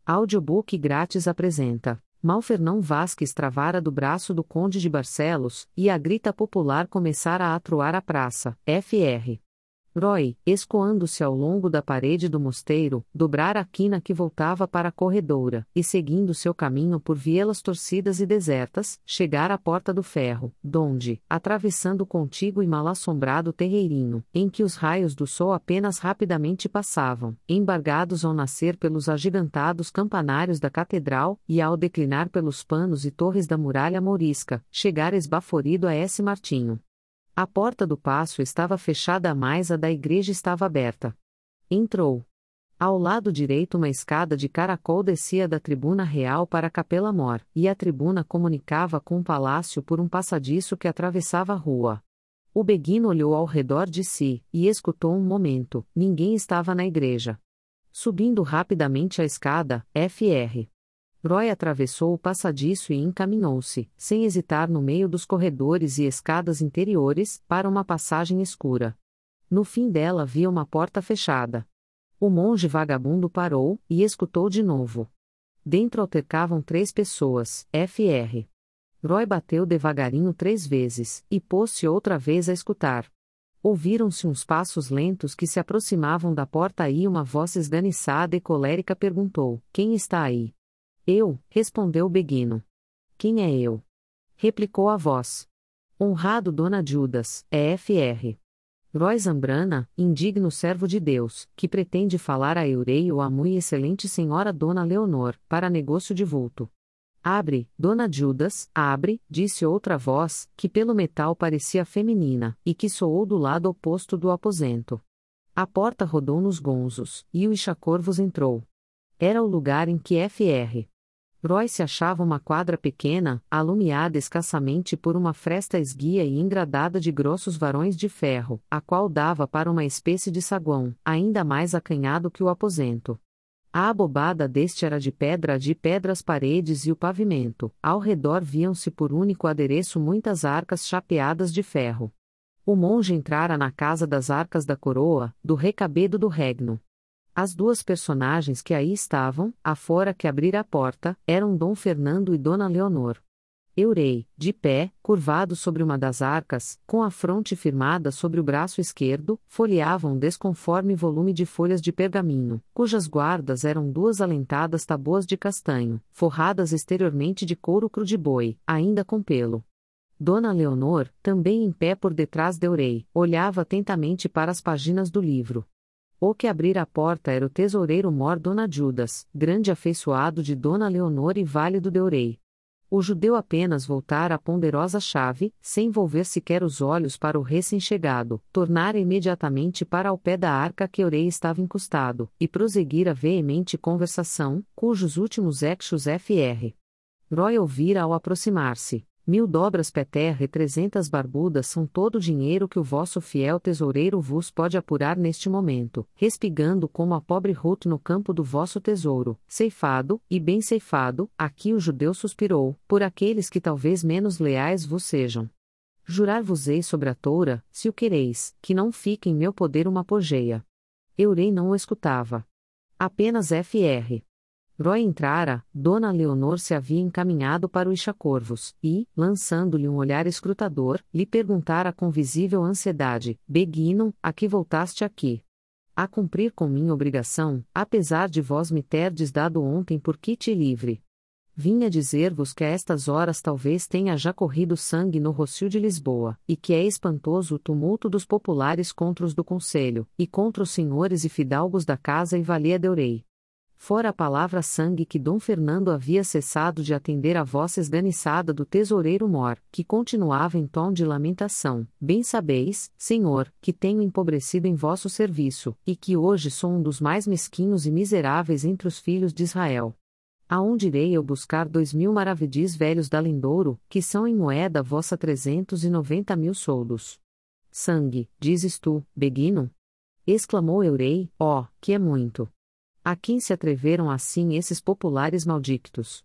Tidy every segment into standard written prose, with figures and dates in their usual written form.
Audiobook grátis apresenta: Malfernão Vasques travara do braço do Conde de Barcelos, e a grita popular começara a atroar a praça. Fr. Roy, escoando-se ao longo da parede do mosteiro, dobrara a quina que voltava para a corredoura, e seguindo seu caminho por vielas torcidas e desertas, chegara à Porta do Ferro, donde, atravessando o contíguo e mal-assombrado terreirinho, em que os raios do sol apenas rapidamente passavam, embargados ao nascer pelos agigantados campanários da catedral, e ao declinar pelos panos e torres da muralha mourisca, chegara esbaforido a S. Martinho. A porta do paço estava fechada, mas a da igreja estava aberta. Entrou. Ao lado direito uma escada de caracol descia da tribuna real para a Capela Mor, e a tribuna comunicava com o palácio por um passadiço que atravessava a rua. O beguino olhou ao redor de si, e escutou um momento: ninguém estava na igreja. Subindo rapidamente a escada, Fr. Roy atravessou o passadiço e encaminhou-se, sem hesitar, no meio dos corredores e escadas interiores, para uma passagem escura. No fim dela havia uma porta fechada. O monge vagabundo parou, e escutou de novo. Dentro altercavam 3 pessoas. Fr. Roy bateu devagarinho 3 vezes, e pôs-se outra vez a escutar. Ouviram-se uns passos lentos que se aproximavam da porta e uma voz esganiçada e colérica perguntou: "Quem está aí?" "Eu", respondeu o beguino. "Quem é eu?" replicou a voz. "Honrado Dona Judas, é Fr. Roy Zambrana, indigno servo de Deus, que pretende falar a Eurei ou a mui excelente senhora Dona Leonor, para negócio de vulto." "Abre, Dona Judas, abre", disse outra voz, que pelo metal parecia feminina, e que soou do lado oposto do aposento. A porta rodou nos gonzos, e o Ixacorvos entrou. Era o lugar em que Fr. Roy se achava uma quadra pequena, alumiada escassamente por uma fresta esguia e engradada de grossos varões de ferro, a qual dava para uma espécie de saguão, ainda mais acanhado que o aposento. A abobada deste era de pedra as paredes e o pavimento, ao redor viam-se por único adereço muitas arcas chapeadas de ferro. O monge entrara na casa das arcas da coroa, do recabedo do regno. As 2 personagens que aí estavam, afora que abrira a porta, eram Dom Fernando e Dona Leonor. Eurei, de pé, curvado sobre uma das arcas, com a fronte firmada sobre o braço esquerdo, folheava um desconforme volume de folhas de pergaminho, cujas guardas eram 2 alentadas tabuas de castanho, forradas exteriormente de couro cru de boi, ainda com pelo. Dona Leonor, também em pé por detrás de Eurei, olhava atentamente para as páginas do livro. O que abrira a porta era o tesoureiro mor Dona Judas, grande afeiçoado de Dona Leonor e válido de Eurei. O judeu apenas voltara a ponderosa chave, sem volver sequer os olhos para o recém-chegado, tornara imediatamente para ao pé da arca que Eurei estava encostado, e prosseguira veemente conversação, cujos últimos ecchos Fr. Roy ouvira ao aproximar-se: 1000 dobras pé terra e 300 barbudas são todo o dinheiro que o vosso fiel tesoureiro vos pode apurar neste momento, respigando como a pobre Ruth no campo do vosso tesouro, ceifado, e bem ceifado. Aqui o judeu suspirou, por aqueles que talvez menos leais vos sejam. Jurar-vos-ei sobre a toura, se o quereis, que não fique em meu poder uma pogeia. Eurei não o escutava. Apenas Fr. Roy entrara, Dona Leonor se havia encaminhado para o Ixacorvos, e, lançando-lhe um olhar escrutador, lhe perguntara com visível ansiedade: "Beguino, a que voltaste aqui?" "A cumprir com minha obrigação, apesar de vós me terdes dado ontem por quite livre. Vinha dizer-vos que a estas horas talvez tenha já corrido sangue no Rocio de Lisboa, e que é espantoso o tumulto dos populares contra os do conselho, e contra os senhores e fidalgos da casa e valia de Eurei. Fora a palavra sangue que Dom Fernando havia cessado de atender à voz esganiçada do tesoureiro mor, que continuava em tom de lamentação: "Bem sabeis, senhor, que tenho empobrecido em vosso serviço, e que hoje sou um dos mais mesquinhos e miseráveis entre os filhos de Israel. Aonde irei eu buscar 2000 maravedis velhos da Lindouro, que são em moeda vossa 390.000 soldos?" "Sangue, dizes tu, beguino?" exclamou Eurei, "ó, que é muito! A quem se atreveram assim esses populares maldictos?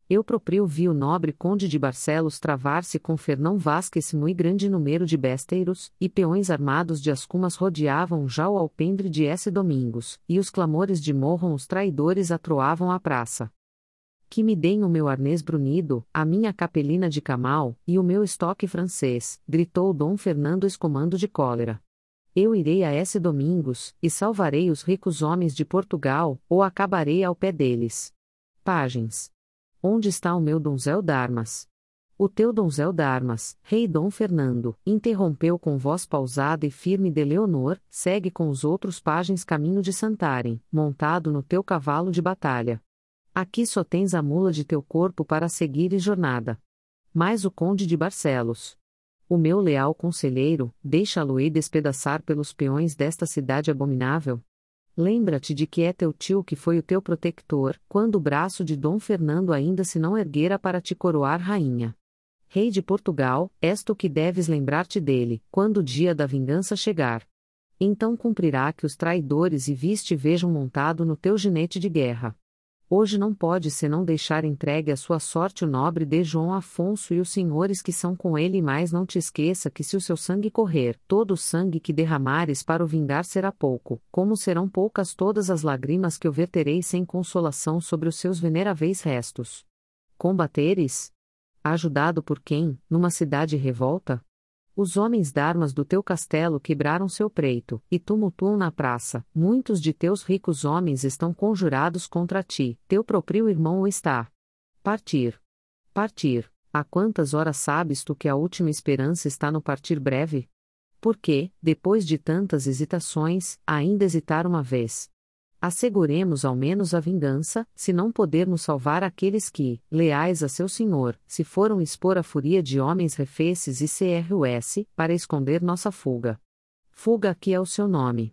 Eu próprio vi o nobre conde de Barcelos travar-se com Fernão Vasques mui grande número de besteiros, e peões armados de ascumas rodeavam já o alpendre de S. Domingos, e os clamores de morram os traidores atroavam a praça. Que me deem o meu arnês brunido, a minha capelina de camal, e o meu estoque francês, gritou Dom Fernando escomando de cólera. Eu irei a S. Domingos, e salvarei os ricos homens de Portugal, ou acabarei ao pé deles. Páginas. Onde está o meu donzel d'armas? O teu donzel d'armas, rei Dom Fernando, interrompeu com voz pausada e firme de Leonor, segue com os outros pajens caminho de Santarém, montado no teu cavalo de batalha. Aqui só tens a mula de teu corpo para seguir e jornada. Mas o conde de Barcelos. O meu leal conselheiro, deixa-lo-ei despedaçar pelos peões desta cidade abominável? Lembra-te de que é teu tio que foi o teu protector, quando o braço de Dom Fernando ainda se não erguera para te coroar rainha. Rei de Portugal, és tu que deves lembrar-te dele, quando o dia da vingança chegar. Então cumprirá que os traidores e viste vejam montado no teu jinete de guerra. Hoje não pode senão deixar entregue a sua sorte o nobre de João Afonso e os senhores que são com ele, mas não te esqueça que se o seu sangue correr, todo o sangue que derramares para o vingar será pouco, como serão poucas todas as lágrimas que eu verterei sem consolação sobre os seus veneráveis restos. Combateres? Ajudado por quem, numa cidade revolta? Os homens d'armas do teu castelo quebraram seu preito, e tumultuam na praça, muitos de teus ricos homens estão conjurados contra ti, teu próprio irmão o está. Partir. Partir. Há quantas horas sabes tu que a última esperança está no partir breve? Porque, depois de tantas hesitações, ainda hesitar uma vez. Asseguremos ao menos a vingança, se não podermos salvar aqueles que, leais a seu senhor, se foram expor à fúria de homens refeces e CRUS, para esconder nossa fuga. Fuga que é o seu nome.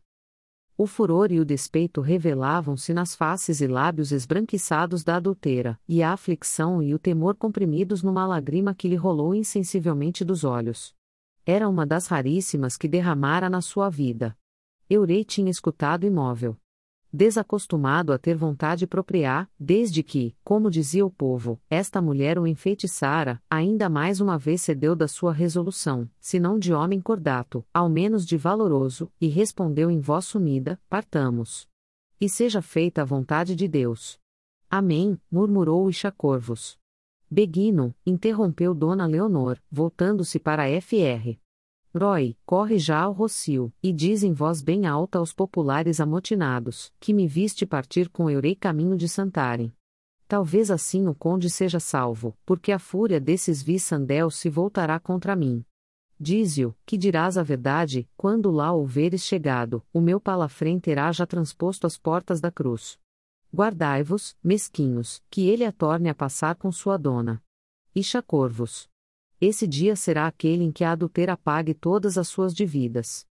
O furor e o despeito revelavam-se nas faces e lábios esbranquiçados da adultera, e a aflição e o temor comprimidos numa lágrima que lhe rolou insensivelmente dos olhos. Era uma das raríssimas que derramara na sua vida. Eurei tinha escutado imóvel. Desacostumado a ter vontade propriar, desde que, como dizia o povo, esta mulher o enfeitiçara, ainda mais uma vez cedeu da sua resolução, se não de homem cordato, ao menos de valoroso, e respondeu em voz sumida: partamos. E seja feita a vontade de Deus. Amém, murmurou o Ixacorvos. Beguino, interrompeu Dona Leonor, voltando-se para Fr. Roy, corre já ao Rocio, e diz em voz bem alta aos populares amotinados, que me viste partir com Eurei caminho de Santarém. Talvez assim o conde seja salvo, porque a fúria desses viçandéus se voltará contra mim. Dize-o, que dirás a verdade, quando lá houveres chegado, o meu palafrém terá já transposto as portas da cruz. Guardai-vos, mesquinhos, que ele a torne a passar com sua dona. Ixacorvos. Esse dia será aquele em que a adultera pague todas as suas dívidas.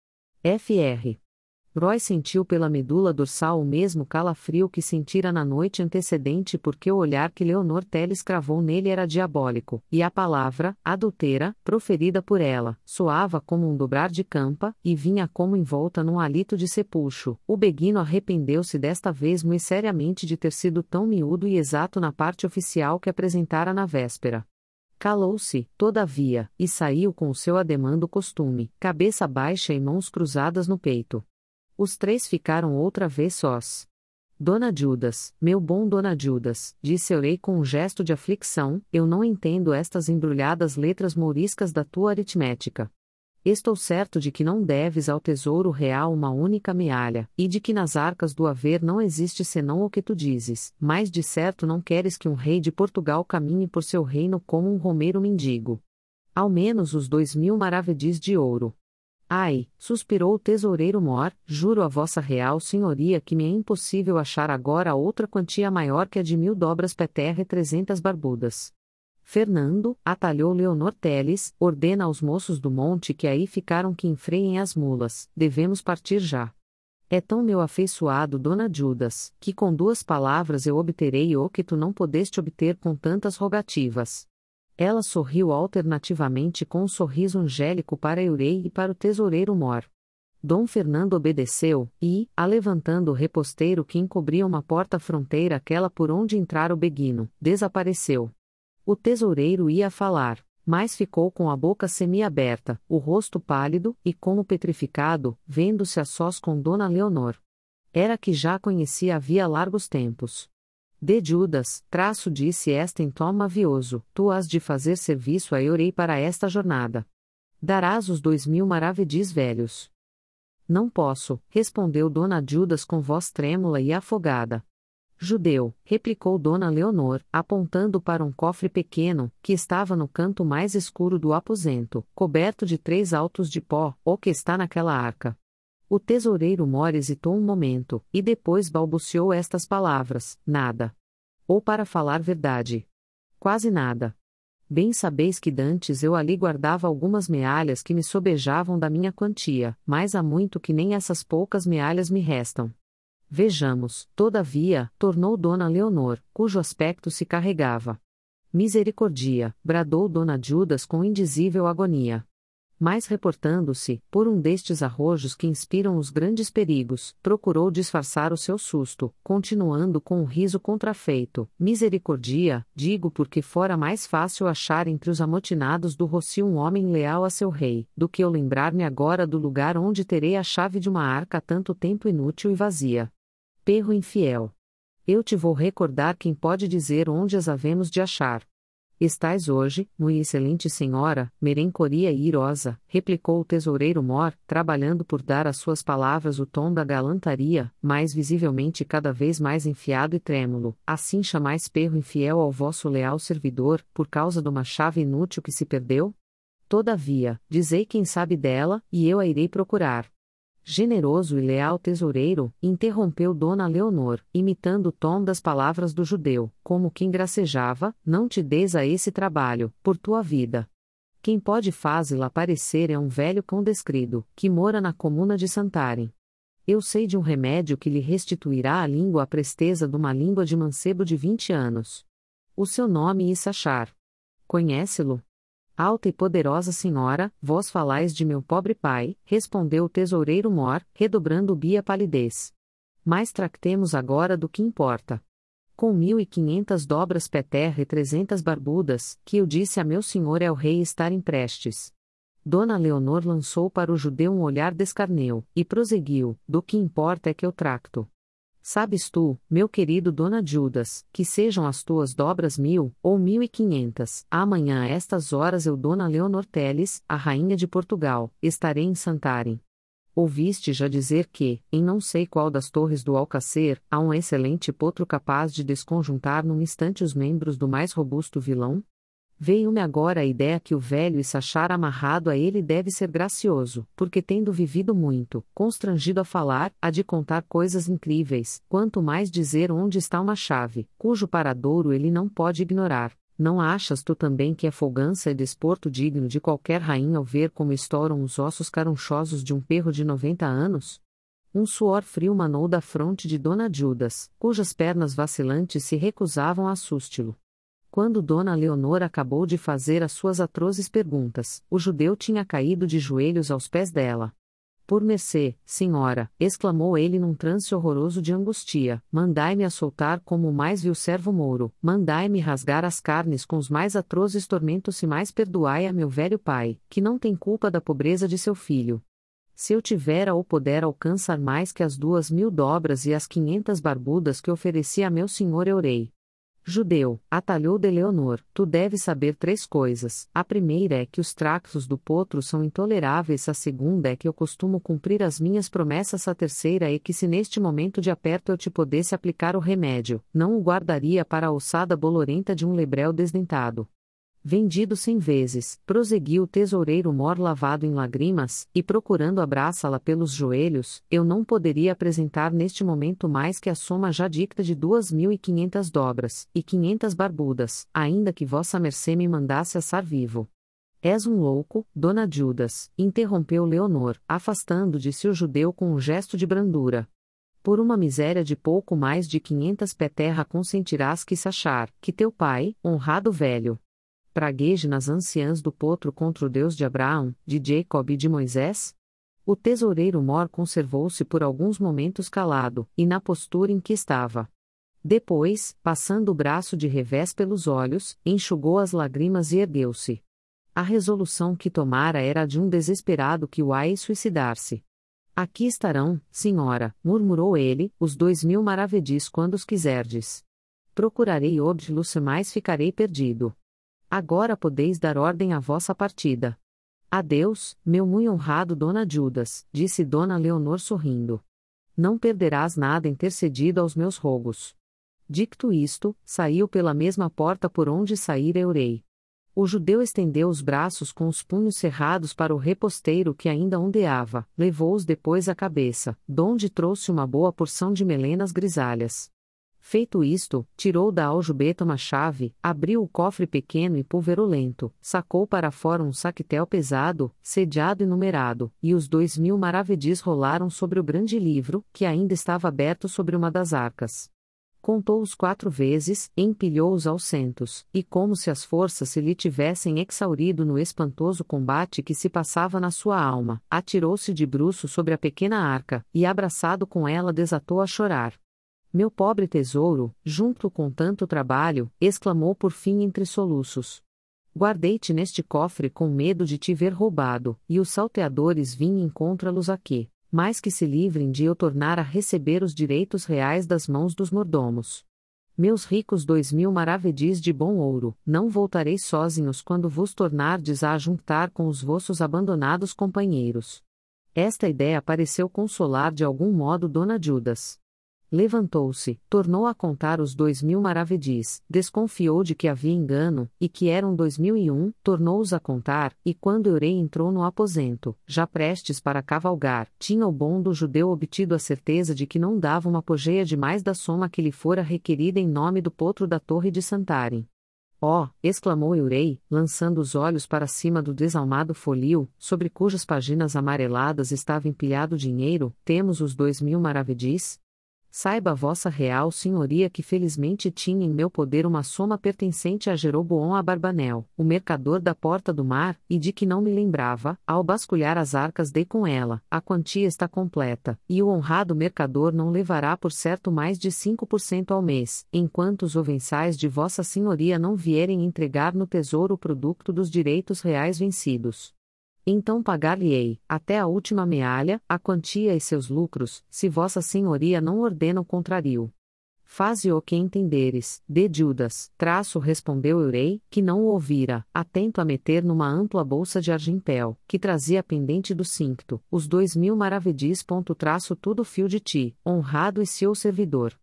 Fr. Roy sentiu pela medula dorsal o mesmo calafrio que sentira na noite antecedente, porque o olhar que Leonor Teles cravou nele era diabólico, e a palavra, adultera, proferida por ela, soava como um dobrar de campa, e vinha como envolta num hálito de sepulcro. O beguino arrependeu-se desta vez muito seriamente de ter sido tão miúdo e exato na parte oficial que apresentara na véspera. Calou-se, todavia, e saiu com o seu ademã do costume, cabeça baixa e mãos cruzadas no peito. Os três ficaram outra vez sós. Dona Judas, meu bom Dona Judas, disse Eurei com um gesto de aflição, eu não entendo estas embrulhadas letras mouriscas da tua aritmética. Estou certo de que não deves ao tesouro real uma única mealha, e de que nas arcas do haver não existe senão o que tu dizes, mas de certo não queres que um rei de Portugal caminhe por seu reino como um romeiro mendigo. Ao menos os 2.000 maravedis de ouro. Ai, suspirou o tesoureiro Mor, juro a vossa real senhoria que me é impossível achar agora outra quantia maior que a de 1.000 dobras peterra e 300 barbudas. Fernando, atalhou Leonor Teles, ordena aos moços do monte que aí ficaram que enfreiem as mulas, devemos partir já. É tão meu afeiçoado Dona Judas, que com 2 palavras eu obterei o que tu não podeste obter com tantas rogativas. Ela sorriu alternativamente com um sorriso angélico para Eurei e para o tesoureiro Mor. Dom Fernando obedeceu, e, alevantando o reposteiro que encobria uma porta fronteira aquela por onde entrara o beguino, desapareceu. O tesoureiro ia falar, mas ficou com a boca semiaberta, o rosto pálido, e como petrificado, vendo-se a sós com Dona Leonor. Era que já a conhecia havia largos tempos. De Judas, disse esta em tom mavioso, tu has de fazer serviço a Eurei para esta jornada. Darás os 2000 maravedis velhos. Não posso, respondeu Dona Judas com voz trêmula e afogada. Judeu, replicou Dona Leonor, apontando para um cofre pequeno, que estava no canto mais escuro do aposento, coberto de 3 autos de pó, o que está naquela arca. O tesoureiro Mor hesitou um momento, e depois balbuciou estas palavras, nada. Ou para falar verdade. Quase nada. Bem sabeis que dantes eu ali guardava algumas mealhas que me sobejavam da minha quantia, mas há muito que nem essas poucas mealhas me restam. Vejamos, todavia, tornou Dona Leonor, cujo aspecto se carregava. Misericórdia, bradou Dona Judas com indizível agonia. Mas reportando-se, por um destes arrojos que inspiram os grandes perigos, procurou disfarçar o seu susto, continuando com um riso contrafeito. Misericórdia, digo porque fora mais fácil achar entre os amotinados do Rocio um homem leal a seu rei, do que eu lembrar-me agora do lugar onde terei a chave de uma arca há tanto tempo inútil e vazia. Perro infiel. Eu te vou recordar quem pode dizer onde as havemos de achar. Estais hoje, muito excelente senhora, merencoria e irosa, replicou o tesoureiro Mor, trabalhando por dar às suas palavras o tom da galantaria, mais visivelmente cada vez mais enfiado e trêmulo. Assim chamais perro infiel ao vosso leal servidor, por causa de uma chave inútil que se perdeu? Todavia, dizei quem sabe dela, e eu a irei procurar. Generoso e leal tesoureiro, interrompeu Dona Leonor, imitando o tom das palavras do judeu, como quem gracejava, não te des a esse trabalho, por tua vida. Quem pode fazê-la aparecer é um velho cão descrido, que mora na comuna de Santarém. Eu sei de um remédio que lhe restituirá à língua a presteza de uma língua de mancebo de 20 anos. O seu nome é Issachar. Conhece-lo? Alta e poderosa senhora, vós falais de meu pobre pai, respondeu o tesoureiro Mor, redobrando a palidez. Mas tractemos agora do que importa. Com 1.500 dobras pé terra e 300 barbudas, que eu disse a meu senhor é o rei estar em prestes. Dona Leonor lançou para o judeu um olhar descarneu, e prosseguiu, do que importa é que eu tracto. Sabes tu, meu querido Dona Judas, que sejam as tuas dobras 1000, ou 1.500, amanhã a estas horas eu Dona Leonor Teles, a rainha de Portugal, estarei em Santarém. Ouviste já dizer que, em não sei qual das torres do Alcacer, há um excelente potro capaz de desconjuntar num instante os membros do mais robusto vilão? Veio-me agora a ideia que o velho Issachar amarrado a ele deve ser gracioso, porque tendo vivido muito, constrangido a falar, há de contar coisas incríveis, quanto mais dizer onde está uma chave, cujo paradouro ele não pode ignorar. Não achas tu também que é folgança e desporto digno de qualquer rainha ao ver como estouram os ossos carunchosos de um perro de 90 anos? Um suor frio manou da fronte de Dona Judas, cujas pernas vacilantes se recusavam a sustí-lo. Quando Dona Leonor acabou de fazer as suas atrozes perguntas, o judeu tinha caído de joelhos aos pés dela. Por mercê, senhora, exclamou ele num trance horroroso de angústia, mandai-me açoutar como o mais vil servo mouro, mandai-me rasgar as carnes com os mais atrozes tormentos e mais perdoai a meu velho pai, que não tem culpa da pobreza de seu filho. Se eu tivera ou puder alcançar mais que as 2.000 dobras e as 500 barbudas que ofereci a meu senhor Eurei. Judeu, atalhou de Leonor, tu deves saber 3 coisas. A primeira é que os tractos do potro são intoleráveis, a segunda é que eu costumo cumprir as minhas promessas, a terceira é que se neste momento de aperto eu te pudesse aplicar o remédio, não o guardaria para a ossada bolorenta de um lebrel desdentado. Vendido 100 vezes, prosseguiu o tesoureiro Mor lavado em lágrimas, e procurando abraçá-la pelos joelhos, eu não poderia apresentar neste momento mais que a soma já dicta de 2.500 dobras, e 500 barbudas, ainda que vossa mercê me mandasse assar vivo. És um louco, Dona Judas, interrompeu Leonor, afastando de si o judeu com um gesto de brandura. Por uma miséria de pouco mais de 500 pé terra consentirás que Issachar, que teu pai, honrado velho, pragueje nas anciãs do potro contra o Deus de Abraão, de Jacob e de Moisés? O tesoureiro Mor conservou-se por alguns momentos calado, e na postura em que estava. Depois, passando o braço de revés pelos olhos, enxugou as lágrimas e ergueu-se. A resolução que tomara era a de um desesperado que o ia suicidar-se. Aqui estarão, senhora, murmurou ele, os 2000 maravedis quando os quiserdes. Procurarei obter-los, mas ficarei perdido. Agora podeis dar ordem à vossa partida. Adeus, meu muito honrado Dona Judas, disse Dona Leonor sorrindo. Não perderás nada em ter cedido aos meus rogos. Dito isto, saiu pela mesma porta por onde saíra Eurei. O judeu estendeu os braços com os punhos cerrados para o reposteiro que ainda ondeava, levou-os depois à cabeça, donde trouxe uma boa porção de melenas grisalhas. Feito isto, tirou da aljubeta uma chave, abriu o cofre pequeno e pulverulento, sacou para fora um saquetel pesado, sediado e numerado, e os 2000 maravedis rolaram sobre o grande livro, que ainda estava aberto sobre uma das arcas. Contou-os 4 vezes, empilhou-os aos centos, e como se as forças se lhe tivessem exaurido no espantoso combate que se passava na sua alma, atirou-se de bruços sobre a pequena arca, e abraçado com ela desatou a chorar. Meu pobre tesouro, junto com tanto trabalho, exclamou por fim entre soluços. Guardei-te neste cofre com medo de te ver roubado, e os salteadores vim encontrá-los aqui, mais que se livrem de eu tornar a receber os direitos reais das mãos dos mordomos. Meus ricos 2000 maravedis de bom ouro, não voltareis sozinhos quando vos tornardes a juntar com os vossos abandonados companheiros. Esta ideia pareceu consolar de algum modo Dona Judas. Levantou-se, tornou a contar os 2000 maravedis, desconfiou de que havia engano, e que eram 2001, tornou-os a contar, e quando Eurei entrou no aposento, já prestes para cavalgar, tinha o bom do judeu obtido a certeza de que não dava uma pogeia de mais da soma que lhe fora requerida em nome do potro da torre de Santarem. Oh! Exclamou Eurei, lançando os olhos para cima do desalmado folio, sobre cujas páginas amareladas estava empilhado dinheiro, temos os 2000 maravedis? Saiba vossa real senhoria que felizmente tinha em meu poder uma soma pertencente a Jeroboão Abarbanel, o mercador da Porta do Mar, e de que não me lembrava, ao basculhar as arcas dei com ela, a quantia está completa, e o honrado mercador não levará por certo mais de 5% ao mês, enquanto os ovençais de vossa senhoria não vierem entregar no tesouro o produto dos direitos reais vencidos. Então pagar-lhe-ei, até a última mealha, a quantia e seus lucros, se vossa senhoria não ordena o contrário. Faze-o que entenderes, de Judas, respondeu Eurei, que não o ouvira, atento a meter numa ampla bolsa de argimpel, que trazia pendente do cincto, os 2000 maravedis. Tudo fio de ti, honrado e seu servidor.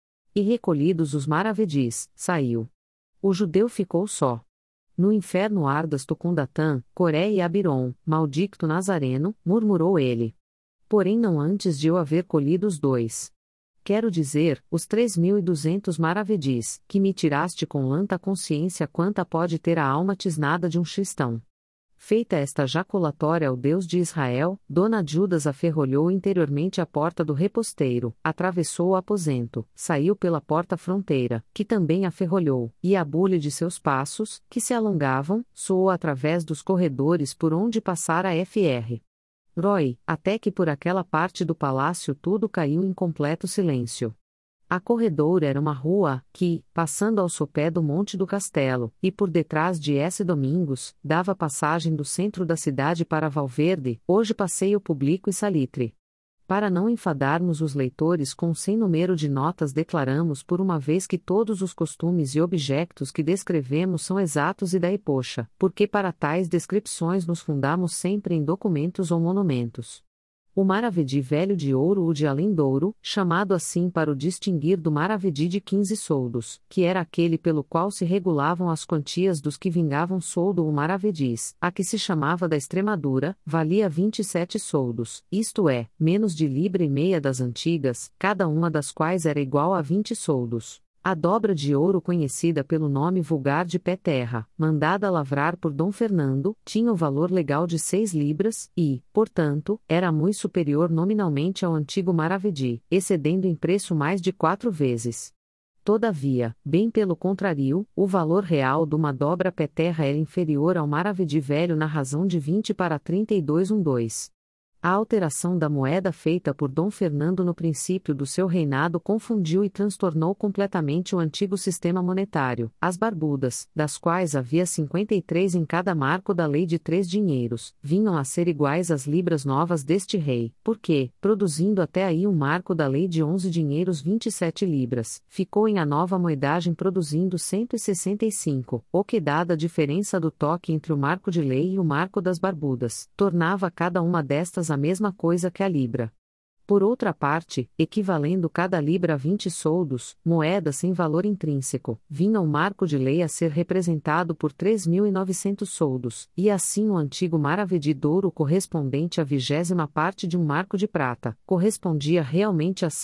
E recolhidos os maravedis, saiu. O judeu ficou só. No inferno ardas tu com Datã, Coré e Abirom, maldicto Nazareno, murmurou ele. Porém não antes de eu haver colhido os 2. Quero dizer, os 3200 maravedis, que me tiraste com lanta consciência quanta pode ter a alma tisnada de um cristão. Feita esta jaculatória ao Deus de Israel, Dona Judas aferrolhou interiormente a porta do reposteiro, atravessou o aposento, saiu pela porta fronteira, que também aferrolhou, e a bulha de seus passos, que se alongavam, soou através dos corredores por onde passara Fr. Roy, até que por aquela parte do palácio tudo caiu em completo silêncio. A corredor era uma rua, que, passando ao sopé do Monte do Castelo, e por detrás de S. Domingos, dava passagem do centro da cidade para Valverde, hoje passeio público e salitre. Para não enfadarmos os leitores com sem número de notas declaramos por uma vez que todos os costumes e objetos que descrevemos são exatos e daí poxa, porque para tais descrições nos fundamos sempre em documentos ou monumentos. O maravedi velho de ouro ou de além-douro, chamado assim para o distinguir do maravedi de 15 soldos, que era aquele pelo qual se regulavam as quantias dos que vingavam soldo ou maravedis, a que se chamava da Extremadura, valia 27 soldos, isto é, menos de libra e meia das antigas, cada uma das quais era igual a 20 soldos. A dobra de ouro conhecida pelo nome vulgar de pé-terra, mandada lavrar por Dom Fernando, tinha o valor legal de 6 libras, e, portanto, era muito superior nominalmente ao antigo maravedi, excedendo em preço mais de 4 vezes. Todavia, bem pelo contrário, o valor real de uma dobra pé-terra era inferior ao maravedi velho na razão de 20 para 32,12. A alteração da moeda feita por Dom Fernando no princípio do seu reinado confundiu e transtornou completamente o antigo sistema monetário. As barbudas, das quais havia 53 em cada marco da lei de 3 dinheiros, vinham a ser iguais às libras novas deste rei, porque, produzindo até aí um marco da lei de 11 dinheiros 27 libras, ficou em a nova moedagem produzindo 165, o que, dada a diferença do toque entre o marco de lei e o marco das barbudas, tornava cada uma destas a mesma coisa que a libra. Por outra parte, equivalendo cada libra a 20 soldos, moeda sem valor intrínseco, vinha o marco de lei a ser representado por 3.900 soldos, e assim o antigo maravedí de ouro correspondente à 20ª parte de um marco de prata, correspondia realmente a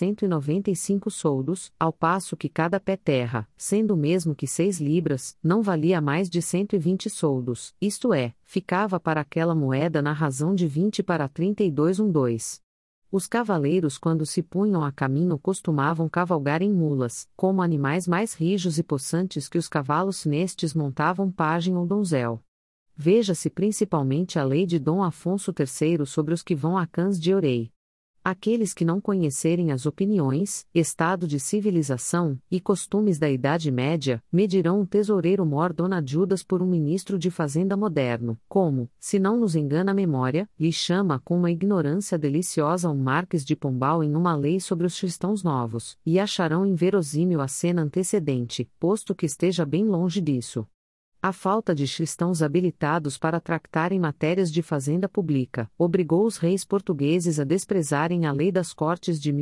195 soldos, ao passo que cada pé terra, sendo o mesmo que 6 libras, não valia mais de 120 soldos, isto é, ficava para aquela moeda na razão de 20 para 32,12. Os cavaleiros, quando se punham a caminho, costumavam cavalgar em mulas, como animais mais rijos e possantes que os cavalos nestes montavam pajem ou donzel. Veja-se principalmente a lei de Dom Afonso III sobre os que vão a cãs de orei. Aqueles que não conhecerem as opiniões, estado de civilização e costumes da Idade Média, medirão um tesoureiro mor Dona Judas por um ministro de fazenda moderno, como, se não nos engana a memória, lhe chama com uma ignorância deliciosa um Marques de Pombal em uma lei sobre os cristãos novos, e acharão inverossímil a cena antecedente, posto que esteja bem longe disso. A falta de cristãos habilitados para tractarem matérias de fazenda pública, obrigou os reis portugueses a desprezarem a lei das Cortes de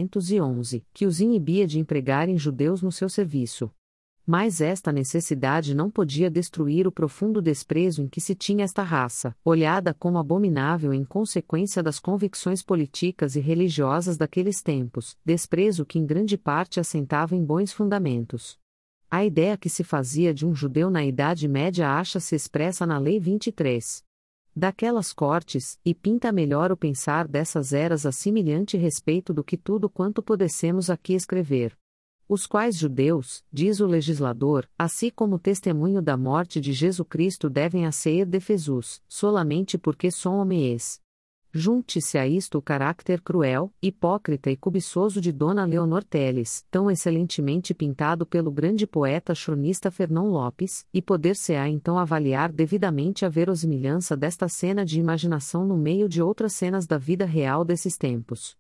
1211, que os inibia de empregarem judeus no seu serviço. Mas esta necessidade não podia destruir o profundo desprezo em que se tinha esta raça, olhada como abominável em consequência das convicções políticas e religiosas daqueles tempos, desprezo que em grande parte assentava em bons fundamentos. A ideia que se fazia de um judeu na Idade Média acha-se expressa na Lei 23. Daquelas cortes, e pinta melhor o pensar dessas eras a semelhante respeito do que tudo quanto podemos aqui escrever. Os quais judeus, diz o legislador, assim como testemunho da morte de Jesus Cristo devem a ser defesus, solamente porque são homens. Junte-se a isto o caráter cruel, hipócrita e cobiçoso de Dona Leonor Teles, tão excelentemente pintado pelo grande poeta chronista Fernão Lopes, e poder-se-á então avaliar devidamente a verossimilhança desta cena de imaginação no meio de outras cenas da vida real desses tempos.